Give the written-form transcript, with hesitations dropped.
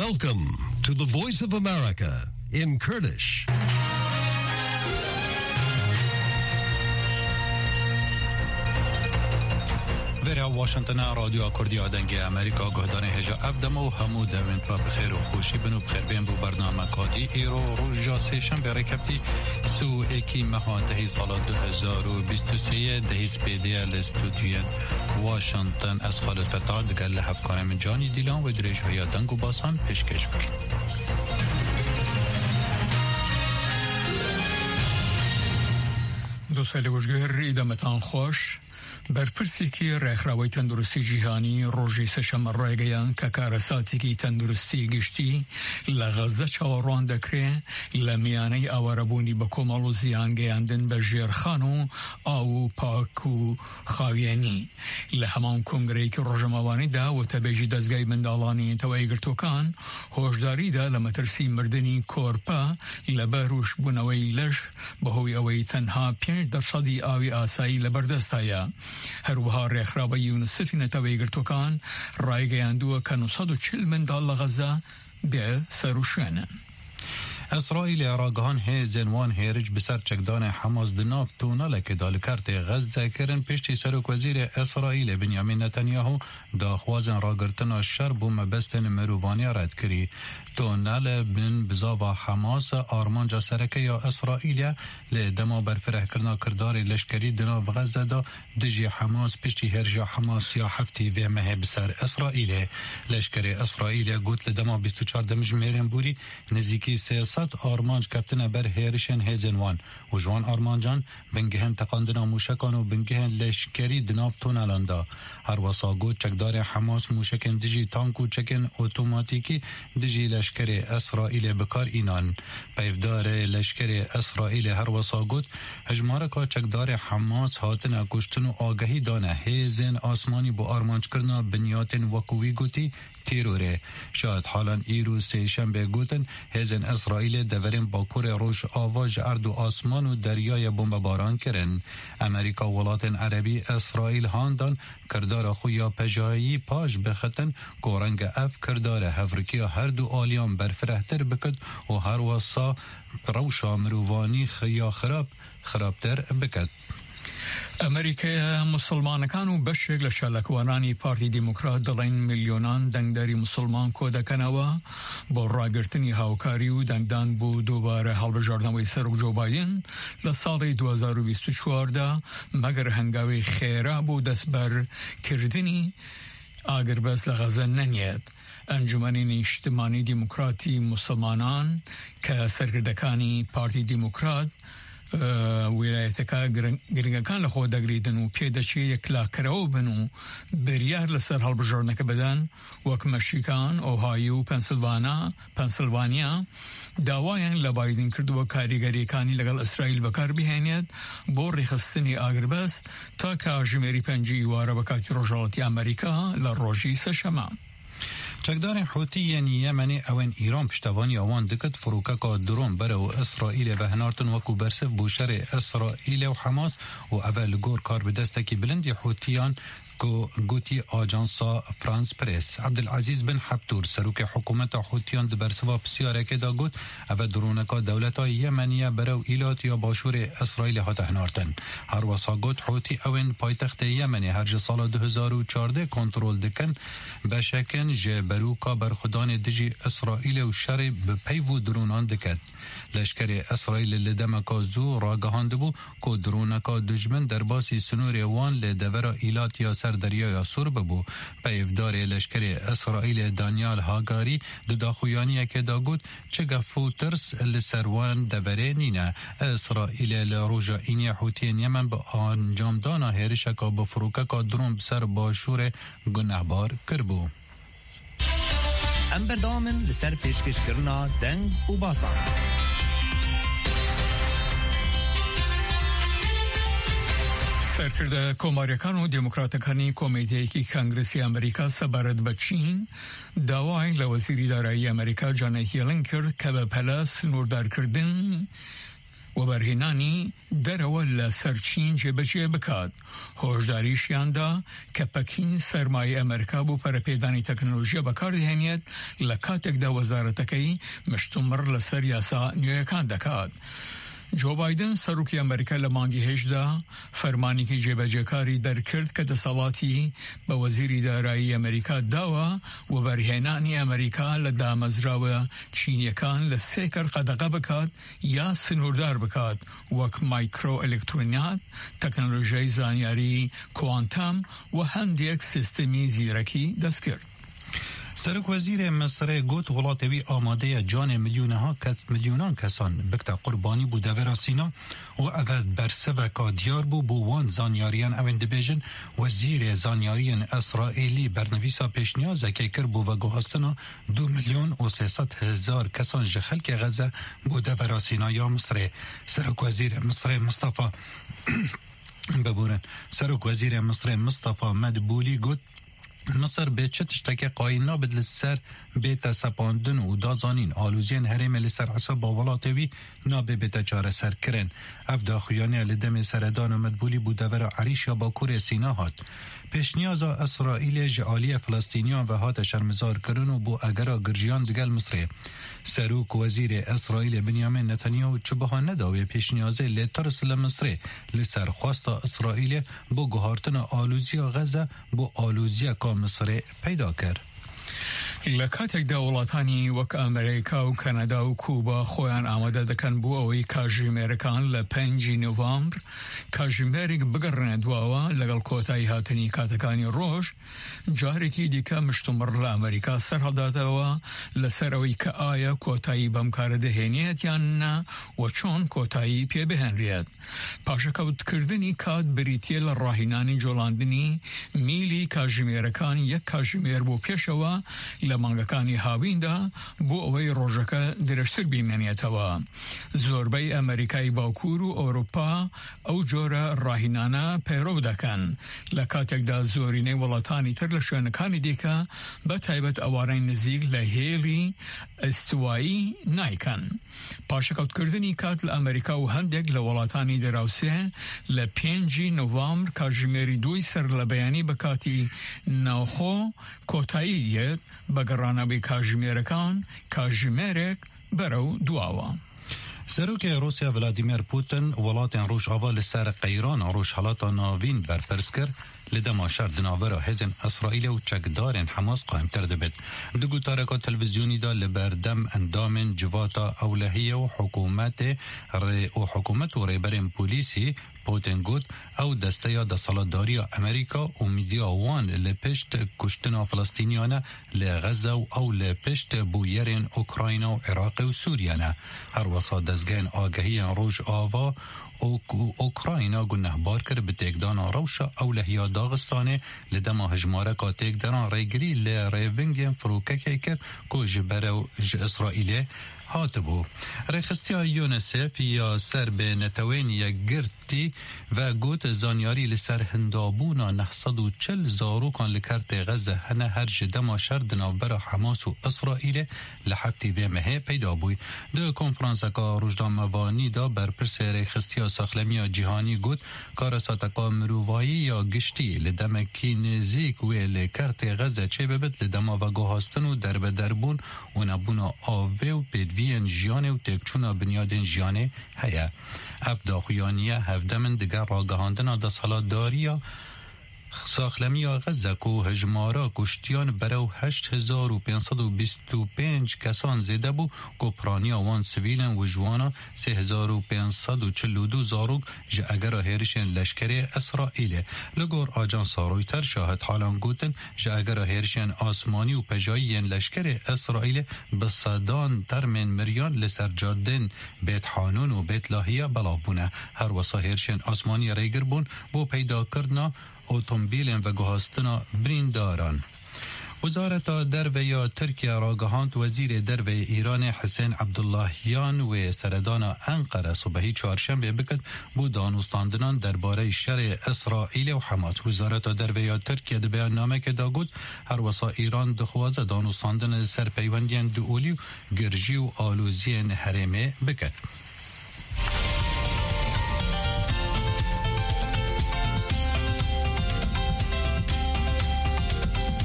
Welcome to the Voice of America in Kurdish. برای واشنگتن رادیو کردی آدنگ امریکا گهدان هجا افدم و همو دوین را بخیر و خوشی بنو بخیر بین بو برنامه کادی ایرو روژا سیشن برای کپتی سو اکی مها دهی سال 2023 دهی سپیدی الاستودیون واشنگتن از خالد فتاح دگر لحفکارم جانی دیلان و دریج های دنگ و باسان پیشکش بکن. دوستای گوشگر ایدامتان خوش برپرسێکی ڕێکخراوەی تەندروستی جیهانی ڕۆژی سەشەمە ڕێگەیان کە کارەساتێکی تەندروستی گشتی لە غەزە چاوەڕوان دەکرێت لە میانەی ئاوارەبوونی بە کۆمەڵ و زیانگەیاندن بە ژێرخان و ئاو و پاک و خاوێنی لە هەمان کۆنگرەیەکی ڕۆژەمەوانیدا وتەبێژی دەستگای منداڵانی تەوای گرتوەکان هۆشداریدا لە مەترسی مردنی کۆرپە لە بەروش بوونەوەی لەش بەهۆی ئەوەی تەنها 5% ئاوی ئاسایی لە بەردەستایە. هەروەها ڕێکخراوەی یونسفی نەتەوەی گرتوەکان ڕایگەیاندووە کە 940 منداڵ لە غەزە بێ سەر و شوێنن. اسرائیل راگهان هیزن وان هیرج بسر چکدان حماس دناف توناله که دالکارت غزه کرن پشتی سرک وزیر اسرائیل بنیامین نتانیاهو داخوازن راگرتنا شرب و مبستن مروانی رد کری توناله بن بزاوا حماس آرمانجا سرکه یا اسرائیل لدما برفره کرنا کردار لشکری دناف غزه دا دجی حماس پشتی هرجا حماس یا هفتی و مه بسر اسرائیل لشکری اسرائیل گوت لدما 24 دمج میرن بوری نزیکی سیاست آرمانج کفتن بر هیرشن هیزنوان و جوان آرمانجان بنگهن تقاندنا موشکان و بنگهن لشکری دناف تونالاندا هر وساگو چکدار حماس موشکن دجی تانکو چکن اوتوماتیکی دجی لشکری اسرائیل بکار اینان پیفدار لشکری اسرائیل هر وساگوت هجمارکا چکدار حماس هاتن کشتن و آگهی دانه هیزن آسمانی با آرمانج کرنا بنیاتن وکوی گوتی تیروره شاید حالا ایرو سیشن به گوتن هیزن اسرائیل دورین باکور روش آواج ارد و آسمان و دریای بمباران کرن امریکا ولاتن عربی اسرائیل هاندان کردار خویا پجایی پاش بختن گورنگ اف کردار هفرکیا هر دو آلیان برفرهتر بکد و هر وصا روشا مروانی خیا خرابتر بکد. ئەمریکای مسلمانەکان و بەشێک لە شالەکوانانی پارتی دیموکرات دەڵێن میلیۆنان دەنگداری مسلمان کۆ دەکەنەوە بۆ ڕاگرتنی هاوکاری و دەنگدان بۆ دووبارە هەڵبژاردنەوەی سەرۆک جۆ بایدن لە ساڵی 2024دا مەگەر هەنگاوی خێرا بۆ دەستبەرکردنی ئاگربەست لە غەزە نەنیێت. ئەنجومەنی نیشتمانی دیموکراتی مسلمانان کە سەرکردەکانی پارتی دیموکرات ویلایەتەکە گرنگەکان لە خۆ دەگریدن و پێدەچێت یەکلاکەرەوە بن و بریار لەسەر هەڵبژاردنەکە بدەن وەک مەشیکان ئۆهایۆ و پەنسیلڤانیا داوایان لە بایدن کردووە کاریگەریەکانی لەگەڵ ئیسرائیل بەکار بهێنێت بۆ ڕێخستنی ئاگربەست تا کاژمێری 5 ئیوارە بە کاتی ڕۆژهەڵاتی ئەمریکا لە ڕۆژی سەشەمە. چکدار حوتی یمنی اوان ایران پشتوانی آوان دکت فروککا درون بره و اسرائیل و هنارتن وکو برسف بوشر اسرائیل و حماس و اول گور کار به دستکی بلندی حوتیان گوتی آجانسا فرانس پریس عبدالعزیز بن حبتور سروک حکومت حوتیان دبرسوا بسیاره که دا گوت او درونکا دولتا یمنیه برو ایلات یا باشور اسرائیل ها تهنارتن هر واسا گوت حوتی اوین پایتخت یمنی هر جه سال 2014 کنترول دکن بشکن جه بروکا برخودان دجی اسرائیل و شر بپیو درونان دکد لشکر اسرائیل لدمکا زو راگهاند بو که درونکا دجمن در باسی سنور وان لدور ایلات یا دریای سور ببو پیفدار لشکر اسرائیل دانیال هاگاری داخویانی که داگود چه گفو ترس لسروان دوره نینه اسرائیل لروجا اینی حوتین یمن به انجام دانا هرشکا بفروککا درون بسر باشور گنهبار کربو. ام بردامن لسر پیشکش کرنا دنگ و باسان سەرکردە کۆماریەکان و دموکراتەکانی کۆمیتەیەکی کانگرسی ئەمریکا سەبارەت بە چین داوای لە وەزیری دارایی ئەمریکا جانێت یەلن کرد کە بە پەلە سنووردارکردن و بەرهێنانی دەرەوە لە سەرچین جێبەجێ بکات. هۆشداریشیاندا کە پەکین سەرمایە ئەمریکا بۆ پەرەپێدانی تەکنۆلۆژیە بەکاردهێنێت لە کاتێکدا وەزارەتەکەی مشتومڕ لەسەر یاسا نوێیەکان دەکات. جو بایدن سەرۆکی ئەمریکا لە مانگی هێشدا فەرمانێکی جێبەجێکاری دەرکرد کە دەسەڵاتی بە وەزیری دارایی ئەمریکا داوە و بەرهێنانی ئەمریکا لە دامەزراوە چینیەکان لە 3 کەر قەدەغە بکات یا سنووردار بکات وەک مایکرۆ ئەلکترۆنیات، تەکنۆلۆژیای زانیاری کوانتام و هەندێک سیستمی زیرەکی دەستکرد. سرک وزیر مصر گوت ولاتوی آماده جان میلیونان کسان بکتا قربانی بوده و راسینا و اول برسه و کادیار بو وان زانیاریان اوین دبیجن وزیر زانیاریان اسرائیلی برنویسا پیشنیازه که کر بو و گوهستنا 2,300,000 کسان جخل که غزه بوده و راسینا یا مصر. سرک وزیر مصر مصطفى ببورن سرک وزیر مصر مصطفى مدبولی گوت مصر به چه تشتکه قایم نابد لسر بیت سپاندن و دازانین آلوزین حریم لسر حساب باولاتوی نابه بیت چاره سر کرن. افدا خویانه لدم سردان و مدبولی بودور عریش یا باکور سینا هات. پیشنیازا اسرائیل جعالی فلسطینیان و هات شرمزار کرن و بو اگرا گرجیان دگل مصره. سروک وزیر اسرائیل بنیامین نتانیاهو چه بها نداوی پیشنیازه لترس لمصره لسر خواستا اسرائیل بو گهارتن آلوزی غزه بو آلوزی که مصره پیدا کرد. لە کاتێکدا وڵاتانی وەک ئەمریکا و کەنەدا و کوبا خۆیان ئامادە دەکەن بۆ ئەوەی کاژمێرەکان لە 5 نۆڤامبر کاژمێرێک بگەڕێنە دواوە لەگەڵ کۆتایی هاتنی کاتەکانی ڕۆژ، جارێکی دیکە مشتومڕ لە ئەمریکا سەرهەڵداتەوە لەسەر ئەوەی کە ئایا کۆتایی بەم کارە دەهێنێت یان نە و چۆن کۆتایی پێبهێنرێت. پاشەکەوتکردنی کات بریتیە لە ڕاهێنانی جۆڵاندنی میلی کاژمێرەکان یەک کاژمێر بۆ پێشەوە لە مانگەکانی هاویندا بۆ ئەوەی ڕۆژەکە درەشتر بیمێنێتەوە. زۆربەی ئەمریکای باوکوور و ئەوروپا ئەو جۆرە ڕاهێنانە پەیڕۆ دەکەن لە کاتێکدا زۆرینەی وڵاتانی تر لە شوێنەکانی دیکە بە تایبەت ئەوارەی نزیک لە هێڵی ئەستوایی نایکەن. پاشەکەوتکردنی کات لە ئەمریکا و هەندێک لە وڵاتانی دەراوسێ لە 5 نۆڤامبر کاژمێری 2 سەر لە بەیانی بە کاتی ناوخۆ کۆتایی دێت بە گەڕانەوەی کاژمێرەکان کاژمێرێک بەرەو دواوە. سروک روسیا ولادیمیر پوتین ولاتین روجاوا لسر قیران روجهالاتا ناوین برپرس کرد لدما شر دناورا حزن اسرائیل و چکدارن حماس قائم تر دبید. دگو تارکا تلویزیونی دا لبردم اندامن جواتا اولهیه و حکومت و ریبرین پولیسی پوتین گوت او دسته یا دسالتداری امریکا و میدیا وان لپشت کشتنا فلسطینیانه لغزه و او لپشت بویرین اوکراینا و عراق و سوریانه. هر وسا دزگین آگهی روش آوا اوکراینا گنه بار کرد به تکدان روشا اولهیا داغستانه لدما هجماره که تکدان ریگری لریونگین فروکه کرد که جبره و اسرائیل هاتبو. رخصتیا یونسف یا سر به نتوین یک گرتی و گوت زانیاری لسر هندابونا 940 زاروکان لکرت غزه هنه هر جدما شردنا برا حماس و اسرائیل لحفتی و مهه پیدا بوی. دو کنفرانسکا روجدان موانی دا برپرس رخصتیا ساخلمی جهانی گوت کارساتکا مروایی یا گشتی لدمکی نزیک و لکرت غزه چه ببت لدما و گوهاستن و دربون و نبونا آوه و وین جیانه و تکچونا بنیادن جیانه هیا. افدا خویانیه هفدمن دگر راگهاندن دستحالاتداریا ساخلمی غزه کو هجمارا کشتیان برو 8525 کسان زیده بو کپرانی آوان سویلن و جوانا 3542 زاروک جه اگر هیرشن لشکر اسرائیل. لگور آجانس رویتر شاهد حالان گوتن جه اگر هیرشن آسمانی و پجایین لشکر اسرائیل بصدان ترمن مریان لسر جادن بیت حانون و بیت لاهیه بلاف بونه. هر وسا هیرشن آسمانی ریگر بون بو پیدا کردنا اتومبیل و گوهستنا برینداران. وزارت درو یا ترکیه راگهاند وزیر درو ایران حسین عبداللهیان و سردان انقره صبحی چهارشنبه بکد بو دانستاندنان درباره شر اسرائیل و حماس. وزارت درو یا ترکیه ده بیان نامه که داگود هر وسا ایران دخوازه دانستاندن سرپیوندین دوولی و گرجی و آلوزین حرمه بکد.